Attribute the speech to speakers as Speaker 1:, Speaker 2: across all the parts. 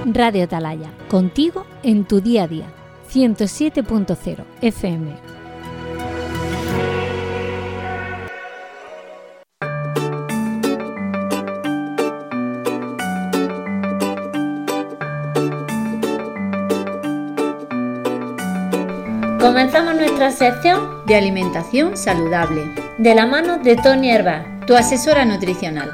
Speaker 1: Radio Atalaya, contigo en tu día a día. 107.0 FM.
Speaker 2: Comenzamos nuestra sección de alimentación saludable, de la mano de Tony Hervás, tu asesora nutricional.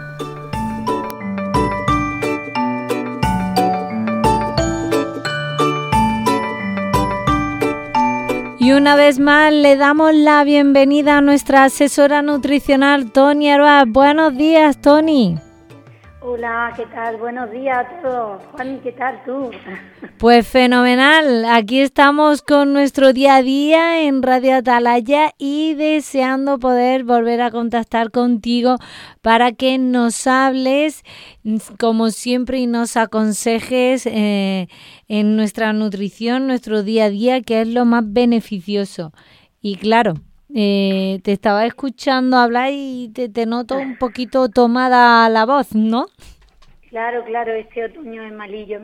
Speaker 1: Y una vez más le damos la bienvenida a nuestra asesora nutricional, Tony Hervás. Buenos días, Tony.
Speaker 3: Hola, ¿qué tal? Buenos días a todos. Juan, ¿qué tal tú?
Speaker 1: Pues fenomenal. Aquí estamos con nuestro día a día en Radio Atalaya y deseando poder volver a contactar contigo para que nos hables, como siempre, y nos aconsejes en nuestra nutrición, nuestro día a día, que es lo más beneficioso. Y claro, te estaba escuchando hablar y te noto un poquito tomada la voz, ¿no?
Speaker 3: Claro, este otoño es malillo.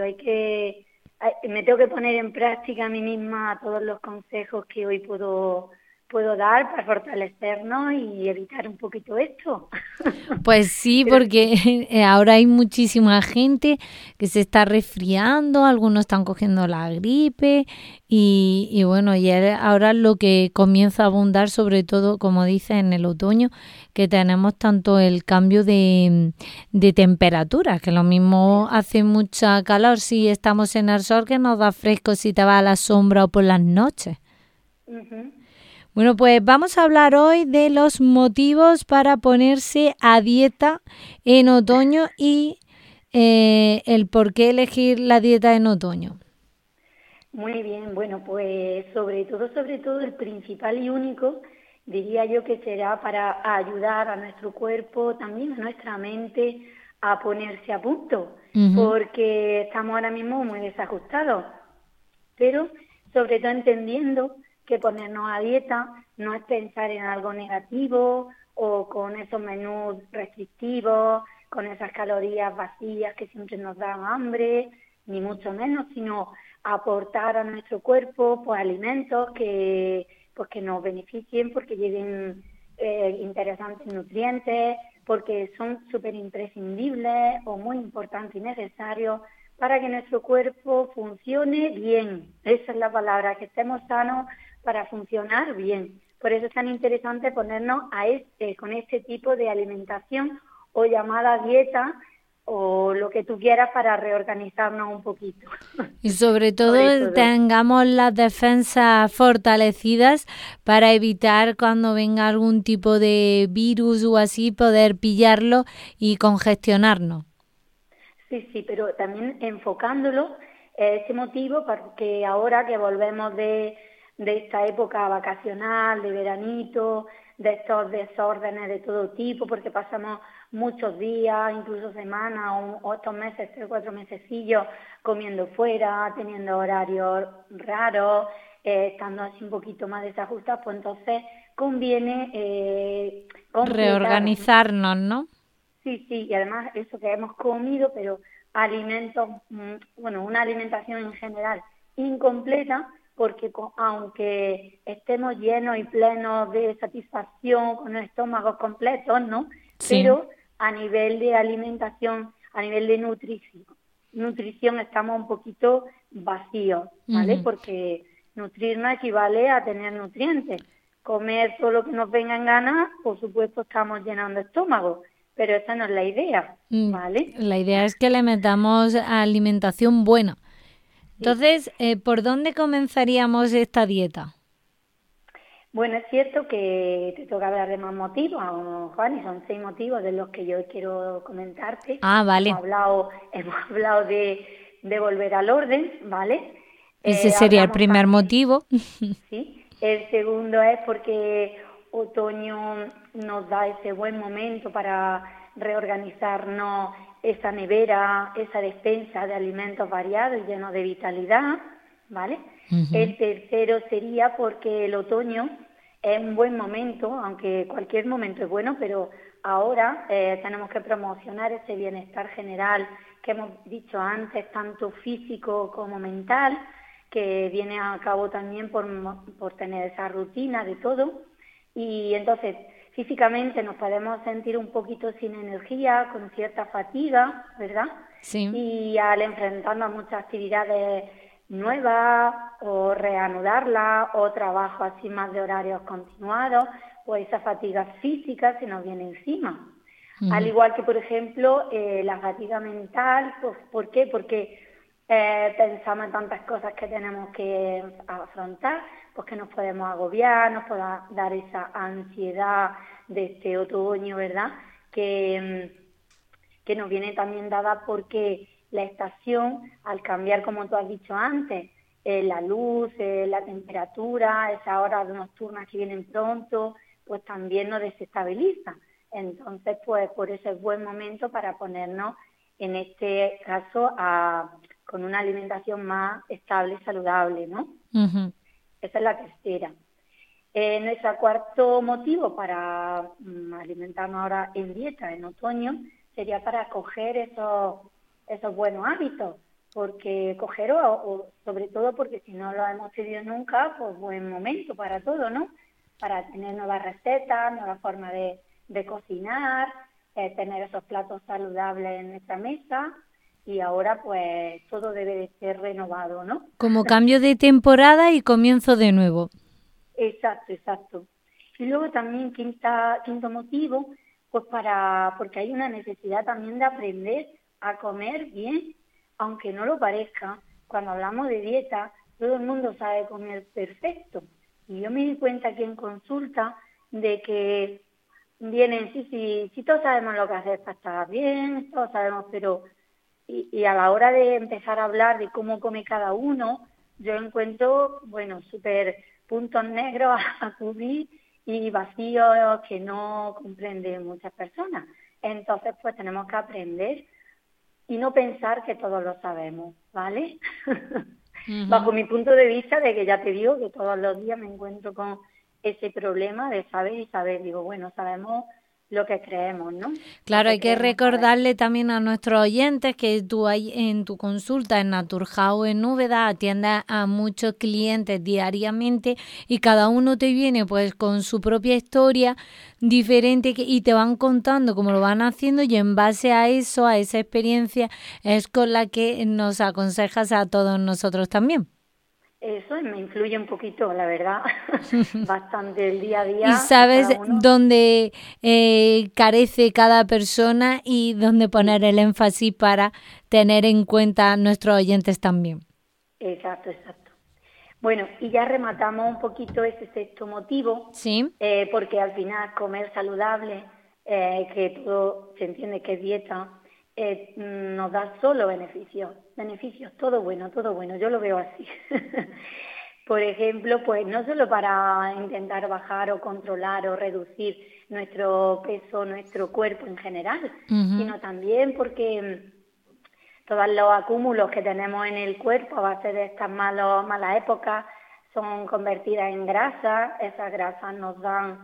Speaker 3: Me tengo que poner en práctica a mí misma todos los consejos que hoy puedo dar para fortalecernos y evitar un poquito esto.
Speaker 1: Pues sí, porque ahora hay muchísima gente que se está resfriando, algunos están cogiendo la gripe y bueno, y ahora lo que comienza a abundar, sobre todo, como dice, en el otoño, que tenemos tanto el cambio de temperatura, que lo mismo hace mucha calor si estamos en el sol, que nos da fresco si te vas a la sombra o por las noches.
Speaker 3: Uh-huh.
Speaker 1: Bueno, pues vamos a hablar hoy de los motivos para ponerse a dieta en otoño y el por qué elegir la dieta en otoño.
Speaker 3: Muy bien, bueno, pues sobre todo el principal y único, diría yo que será para ayudar a nuestro cuerpo, también a nuestra mente, a ponerse a punto, porque estamos ahora mismo muy desajustados, pero sobre todo entendiendo que ponernos a dieta no es pensar en algo negativo o con esos menús restrictivos, con esas calorías vacías que siempre nos dan hambre, ni mucho menos, sino aportar a nuestro cuerpo pues alimentos que nos beneficien, porque lleven interesantes nutrientes, porque son súper imprescindibles o muy importantes y necesarios para que nuestro cuerpo funcione bien. Esa es la palabra, que estemos sanos para funcionar bien. Por eso es tan interesante ponernos con este tipo de alimentación o llamada dieta o lo que tú quieras para reorganizarnos un poquito.
Speaker 1: Y sobre todo tengamos las defensas fortalecidas para evitar cuando venga algún tipo de virus o así poder pillarlo y congestionarnos.
Speaker 3: Sí, pero también enfocándolo ese motivo, porque ahora que volvemos de esta época vacacional, de veranito, de estos desórdenes de todo tipo, porque pasamos muchos días, incluso semanas o estos meses, 3 o 4 mesecillos, comiendo fuera, teniendo horarios raros, estando así un poquito más desajustados, pues entonces conviene
Speaker 1: reorganizarnos, ¿no?
Speaker 3: Sí, y además eso que hemos comido, pero alimentos, una alimentación en general incompleta, porque aunque estemos llenos y plenos de satisfacción con los estómagos completos, ¿no? Sí. Pero a nivel de alimentación, a nivel de nutrición estamos un poquito vacíos, ¿vale? Porque nutrirnos equivale a tener nutrientes. Comer todo lo que nos venga en gana, por supuesto estamos llenando estómago, pero esa no es la idea, ¿vale?
Speaker 1: La idea es que le metamos alimentación buena. Entonces, ¿por dónde comenzaríamos esta dieta?
Speaker 3: Bueno, es cierto que te toca hablar de más motivos, Juan, y son 6 motivos de los que yo quiero comentarte.
Speaker 1: Ah, vale.
Speaker 3: Hemos hablado de volver al orden, ¿vale?
Speaker 1: Ese sería el primer motivo.
Speaker 3: Sí. El segundo es porque otoño nos da ese buen momento para reorganizarnos esa nevera, esa despensa de alimentos variados y llenos de vitalidad, ¿vale? El tercero sería porque el otoño es un buen momento, aunque cualquier momento es bueno, pero ahora tenemos que promocionar ese bienestar general que hemos dicho antes, tanto físico como mental, que viene a cabo también por tener esa rutina de todo. Y entonces, físicamente nos podemos sentir un poquito sin energía, con cierta fatiga, ¿verdad?
Speaker 1: Sí.
Speaker 3: Y al enfrentarnos a muchas actividades nuevas o reanudarlas o trabajo así más de horarios continuados, pues esa fatiga física se nos viene encima. Al igual que, por ejemplo, la fatiga mental, pues, ¿por qué? Porque pensamos en tantas cosas que tenemos que afrontar, pues que nos podemos agobiar, nos puede dar esa ansiedad de este otoño, ¿verdad? Que nos viene también dada porque la estación, al cambiar, como tú has dicho antes, la luz, la temperatura, esas horas nocturnas que vienen pronto, pues también nos desestabiliza. Entonces, pues por eso es buen momento para ponernos, en este caso, con una alimentación más estable y saludable, ¿no?
Speaker 1: Uh-huh.
Speaker 3: Esa es la tercera. Nuestro cuarto motivo para alimentarnos ahora en dieta, en otoño, sería para coger esos buenos hábitos, porque o sobre todo porque si no lo hemos tenido nunca, pues buen momento para todo, ¿no? Para tener nuevas recetas, nuevas formas de cocinar, tener esos platos saludables en nuestra mesa, y ahora pues todo debe de ser renovado, ¿no?
Speaker 1: Como cambio de temporada y comienzo de nuevo.
Speaker 3: Exacto. Y luego también quinto motivo, pues porque hay una necesidad también de aprender a comer bien, aunque no lo parezca. Cuando hablamos de dieta, todo el mundo sabe comer perfecto. Y yo me di cuenta aquí en consulta de que vienen, sí, todos sabemos lo que hacer para estar bien, todos sabemos, pero y a la hora de empezar a hablar de cómo come cada uno, yo encuentro, súper puntos negros a cubrir y vacíos que no comprenden muchas personas. Entonces, pues tenemos que aprender y no pensar que todos lo sabemos, ¿vale? Uh-huh. Bajo mi punto de vista, de que ya te digo que todos los días me encuentro con ese problema de saber. Digo, sabemos lo que creemos, ¿no?
Speaker 1: Claro, hay que recordarle también a nuestros oyentes que tú en tu consulta en Naturhaus en Úbeda atiendes a muchos clientes diariamente y cada uno te viene pues con su propia historia diferente y te van contando cómo lo van haciendo, y en base a eso, a esa experiencia, es con la que nos aconsejas a todos nosotros también.
Speaker 3: Eso me influye un poquito, la verdad, bastante el día a día.
Speaker 1: Y sabes dónde carece cada persona y dónde poner el énfasis para tener en cuenta a nuestros oyentes también.
Speaker 3: Exacto. Bueno, y ya rematamos un poquito ese sexto motivo,
Speaker 1: sí,
Speaker 3: porque al final comer saludable, que todo se entiende que es dieta, nos da solo beneficios, todo bueno, yo lo veo así. Por ejemplo, pues no solo para intentar bajar o controlar o reducir nuestro peso, nuestro cuerpo en general, uh-huh, sino también porque todos los acúmulos que tenemos en el cuerpo a base de estas malas épocas son convertidas en grasa. Esas grasas nos dan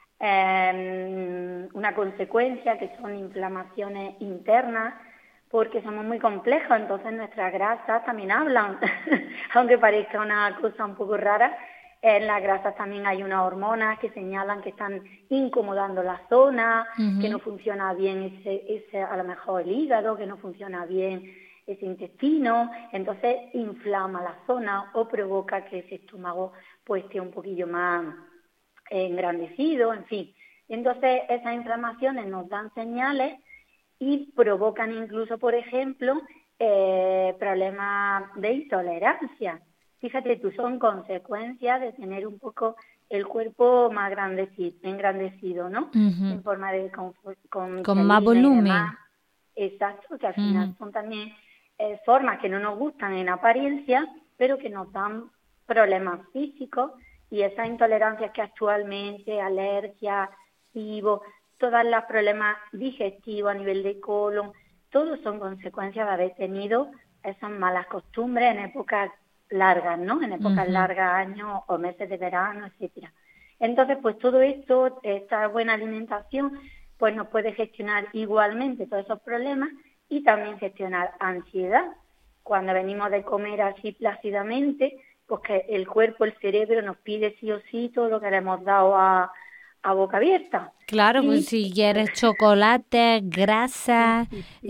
Speaker 3: una consecuencia que son inflamaciones internas, porque somos muy complejos, entonces nuestras grasas también hablan, aunque parezca una cosa un poco rara. En las grasas también hay unas hormonas que señalan que están incomodando la zona, uh-huh, que no funciona bien ese a lo mejor el hígado, que no funciona bien ese intestino, entonces inflama la zona o provoca que ese estómago pues esté un poquillo más engrandecido, en fin. Entonces esas inflamaciones nos dan señales y provocan incluso, por ejemplo, problemas de intolerancia. Fíjate tú, son consecuencias de tener un poco el cuerpo más engrandecido, ¿no?
Speaker 1: Uh-huh.
Speaker 3: En forma de
Speaker 1: con más volumen.
Speaker 3: Exacto, que al final uh-huh, son también formas que no nos gustan en apariencia, pero que nos dan problemas físicos, y esas intolerancias que actualmente, alergias, todos los problemas digestivos a nivel de colon, todos son consecuencias de haber tenido esas malas costumbres en épocas largas, ¿no? En épocas uh-huh, largas, años o meses de verano, etcétera. Entonces, pues todo esto, esta buena alimentación, pues nos puede gestionar igualmente todos esos problemas y también gestionar ansiedad. Cuando venimos de comer así plácidamente, pues que el cuerpo, el cerebro nos pide sí o sí todo lo que le hemos dado a boca abierta.
Speaker 1: Claro, pues si quieres chocolate, grasa,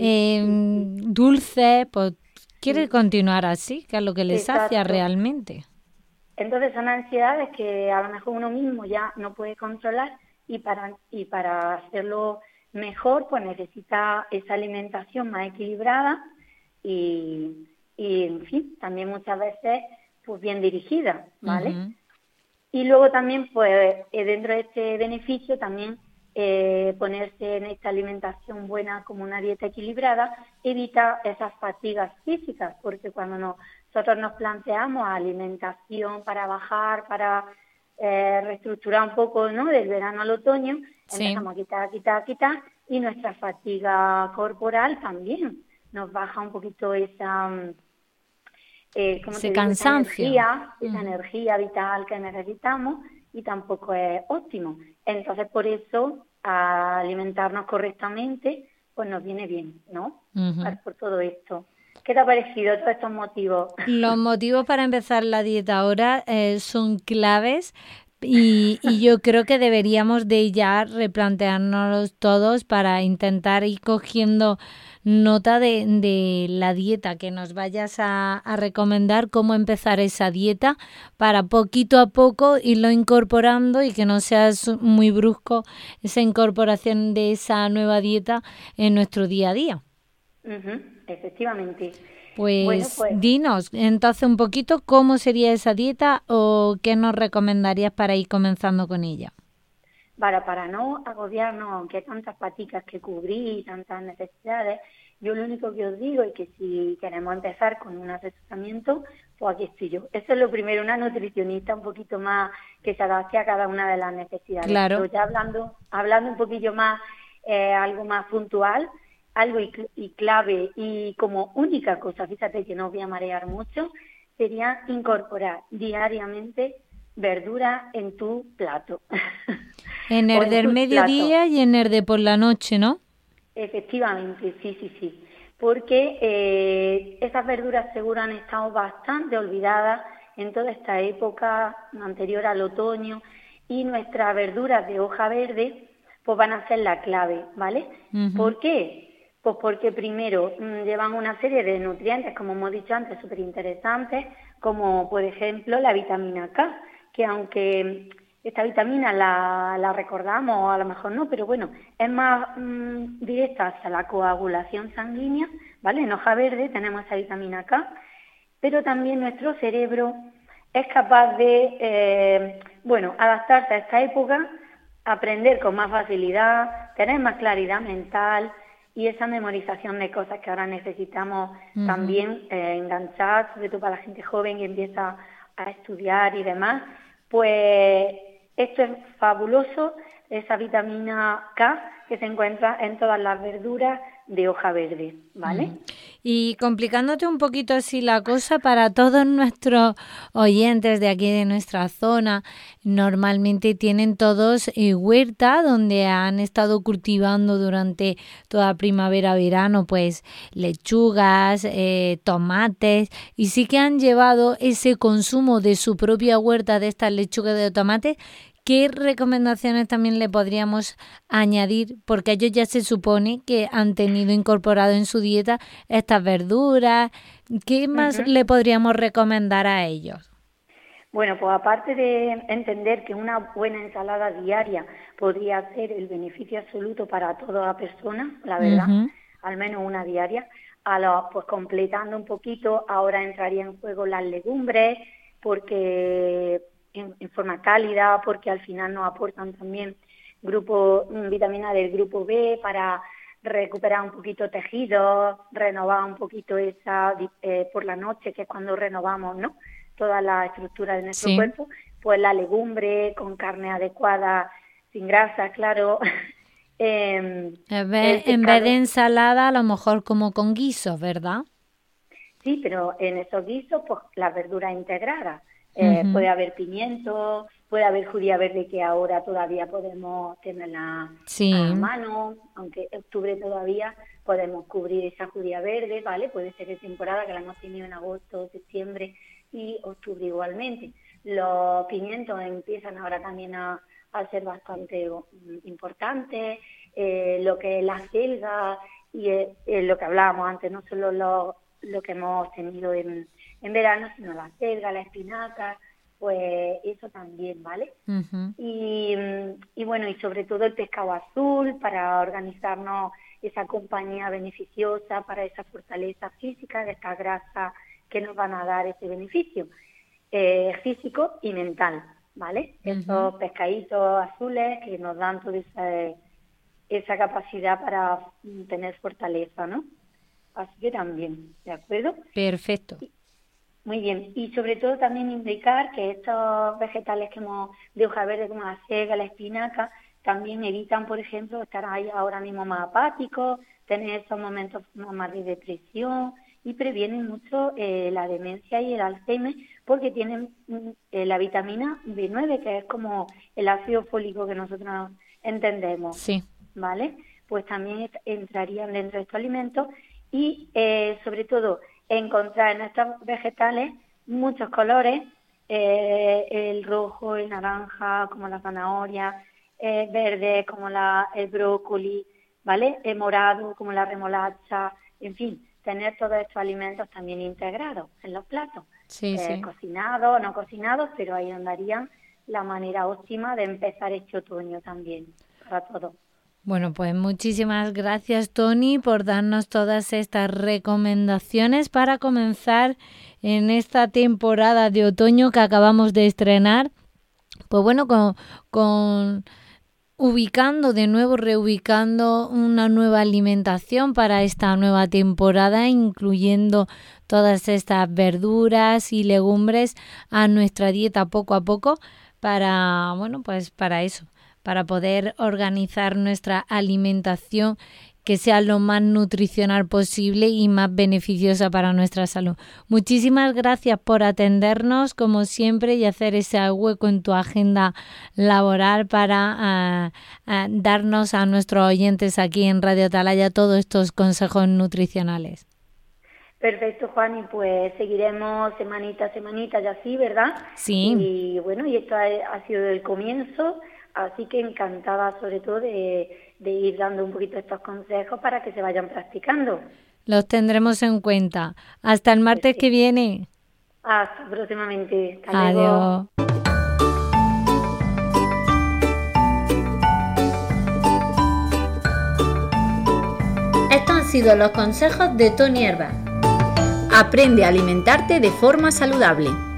Speaker 1: dulce, pues quiere continuar así, que es lo que le sacia realmente.
Speaker 3: Entonces son ansiedades que a lo mejor uno mismo ya no puede controlar y para hacerlo mejor pues necesita esa alimentación más equilibrada y en fin, también muchas veces pues bien dirigida, ¿vale? Uh-huh. Y luego también pues dentro de este beneficio también ponerse en esta alimentación buena como una dieta equilibrada evita esas fatigas físicas, porque cuando nosotros nos planteamos alimentación para bajar, para reestructurar un poco, ¿no?, del verano al otoño, empezamos a quitar y nuestra fatiga corporal también nos baja un poquito esa
Speaker 1: cansancio,
Speaker 3: esa energía vital que necesitamos y tampoco es óptimo. Entonces, por eso, alimentarnos correctamente, pues nos viene bien, ¿no? Uh-huh. Por todo esto. ¿Qué te ha parecido todos estos motivos?
Speaker 1: Los motivos para empezar la dieta ahora son claves y yo creo que deberíamos de ya replantearnos todos para intentar ir cogiendo nota de la dieta que nos vayas a recomendar, cómo empezar esa dieta para poquito a poco irlo incorporando y que no sea muy brusco esa incorporación de esa nueva dieta en nuestro día a día.
Speaker 3: Uh-huh, efectivamente.
Speaker 1: Pues dinos entonces un poquito cómo sería esa dieta o qué nos recomendarías para ir comenzando con ella.
Speaker 3: Para no agobiarnos, aunque hay tantas paticas que cubrir y tantas necesidades, yo lo único que os digo es que si queremos empezar con un asesoramiento, pues aquí estoy yo. Eso es lo primero, una nutricionista un poquito más que se adapte a cada una de las necesidades.
Speaker 1: Claro.
Speaker 3: Pero ya hablando un poquillo más, algo más puntual, algo y clave y como única cosa, fíjate que no os voy a marear mucho, sería incorporar diariamente verdura en tu plato.
Speaker 1: En el del mediodía y en el de por la noche, ¿no?
Speaker 3: Efectivamente, sí. Porque esas verduras seguro han estado bastante olvidadas en toda esta época anterior al otoño y nuestras verduras de hoja verde pues van a ser la clave, ¿vale? Uh-huh. ¿Por qué? Pues porque primero llevan una serie de nutrientes, como hemos dicho antes, súper interesantes, como por ejemplo la vitamina K, que aunque esta vitamina la recordamos, o a lo mejor no, pero bueno, es más directa hacia la coagulación sanguínea, ¿vale? En hoja verde tenemos esa vitamina K, pero también nuestro cerebro es capaz de, adaptarse a esta época, aprender con más facilidad, tener más claridad mental y esa memorización de cosas que ahora necesitamos uh-huh. también enganchar, sobre todo para la gente joven que empieza a estudiar y demás, pues esto es fabuloso, esa vitamina K que se encuentra en todas las verduras de hoja verde, ¿vale?
Speaker 1: Y complicándote un poquito así la cosa, para todos nuestros oyentes de aquí de nuestra zona, normalmente tienen todos huerta donde han estado cultivando durante toda primavera, verano, pues lechugas, tomates, y sí que han llevado ese consumo de su propia huerta de estas lechugas de tomates. ¿Qué recomendaciones también le podríamos añadir? Porque ellos ya se supone que han tenido incorporado en su dieta estas verduras. ¿Qué más uh-huh. le podríamos recomendar a ellos?
Speaker 3: Bueno, pues aparte de entender que una buena ensalada diaria podría ser el beneficio absoluto para toda la persona, la verdad, uh-huh. al menos una diaria, pues completando un poquito, ahora entraría en juego las legumbres, porque en forma cálida, porque al final nos aportan también vitamina del grupo B para recuperar un poquito tejidos, renovar un poquito esa por la noche, que es cuando renovamos, ¿no?, toda la estructura de nuestro cuerpo, pues la legumbre con carne adecuada, sin grasa, claro.
Speaker 1: En vez de ensalada, a lo mejor como con guisos, ¿verdad?
Speaker 3: Sí, pero en esos guisos, pues las verduras integradas.
Speaker 1: Uh-huh.
Speaker 3: Puede haber pimiento, puede haber judía verde que ahora todavía podemos tenerla
Speaker 1: sí.
Speaker 3: a mano, aunque en octubre todavía podemos cubrir esa judía verde, ¿vale? Puede ser de temporada, que la hemos tenido en agosto, septiembre y octubre igualmente. Los pimientos empiezan ahora también a ser bastante importantes, lo que es la selga y lo que hablábamos antes, no solo lo que hemos tenido en verano, sino la selga, la espinaca, pues eso también, ¿vale?
Speaker 1: Uh-huh.
Speaker 3: Y bueno, y sobre todo el pescado azul, para organizarnos esa compañía beneficiosa, para esa fortaleza física, de esta grasa que nos van a dar ese beneficio físico y mental, ¿vale? Uh-huh. Esos pescaditos azules que nos dan toda esa capacidad para tener fortaleza, ¿no? Así que también, ¿de acuerdo?
Speaker 1: Perfecto.
Speaker 3: Muy bien, y sobre todo también indicar que estos vegetales de hoja verde como la selga, la espinaca, también evitan, por ejemplo, estar ahí ahora mismo más apáticos, tener esos momentos más de depresión, y previenen mucho la demencia y el Alzheimer, porque tienen la vitamina B9, que es como el ácido fólico que nosotros entendemos.
Speaker 1: Sí.
Speaker 3: ¿Vale? Pues también entrarían dentro de estos alimentos y sobre todo encontrar en estos vegetales muchos colores, el rojo, el naranja, como la zanahoria, verde, como el brócoli, ¿vale? El morado, como la remolacha, en fin, tener todos estos alimentos también integrados en los platos,
Speaker 1: sí.
Speaker 3: Cocinados, no cocinados, pero ahí andarían la manera óptima de empezar este otoño también, para todos.
Speaker 1: Bueno, pues muchísimas gracias, Toni, por darnos todas estas recomendaciones para comenzar en esta temporada de otoño que acabamos de estrenar. Pues bueno, con reubicando una nueva alimentación para esta nueva temporada, incluyendo todas estas verduras y legumbres a nuestra dieta poco a poco para eso, para poder organizar nuestra alimentación que sea lo más nutricional posible y más beneficiosa para nuestra salud. Muchísimas gracias por atendernos, como siempre, y hacer ese hueco en tu agenda laboral para darnos a nuestros oyentes aquí en Radio Atalaya todos estos consejos nutricionales.
Speaker 3: Perfecto, Juan, y pues seguiremos semanita a semanita y así, ¿verdad?
Speaker 1: Sí.
Speaker 3: Y bueno, y esto ha sido el comienzo. Así que encantada sobre todo de ir dando un poquito estos consejos para que se vayan practicando.
Speaker 1: Los tendremos en cuenta. Hasta el martes que viene.
Speaker 3: Hasta próximamente. Hasta
Speaker 1: Adiós.
Speaker 3: Luego.
Speaker 2: Estos han sido los consejos de Toni Herba. Aprende a alimentarte de forma saludable.